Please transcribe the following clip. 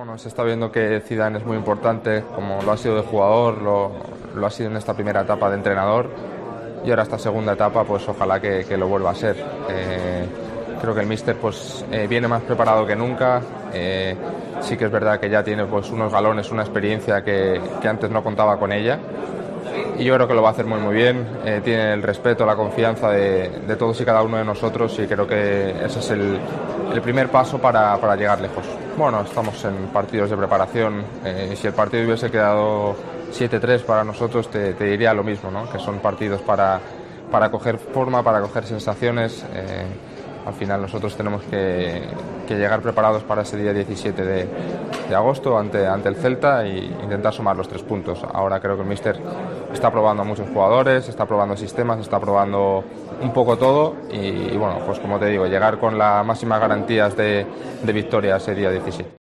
Bueno, se está viendo que Zidane es muy importante, como lo ha sido de jugador, lo ha sido en esta primera etapa de entrenador, y ahora esta segunda etapa, pues ojalá que lo vuelva a ser. Creo que el míster pues, viene más preparado que nunca. Sí que es verdad que ya tiene pues, unos galones, una experiencia que antes no contaba con ella. Y yo creo que lo va a hacer muy bien. Tiene el respeto, la confianza de todos y cada uno de nosotros, y creo que ese es el primer paso para llegar lejos. Bueno, estamos en partidos de preparación. Si el partido hubiese quedado 7-3 para nosotros, te diría lo mismo, ¿no? Que son partidos para coger forma, para coger sensaciones. Al final nosotros tenemos que llegar preparados para ese día 17 de agosto ante el Celta e intentar sumar los 3 puntos. Ahora creo que el míster está probando a muchos jugadores, está probando sistemas, está probando un poco todo y bueno, pues como te digo, llegar con las máximas garantías de victoria ese día 17.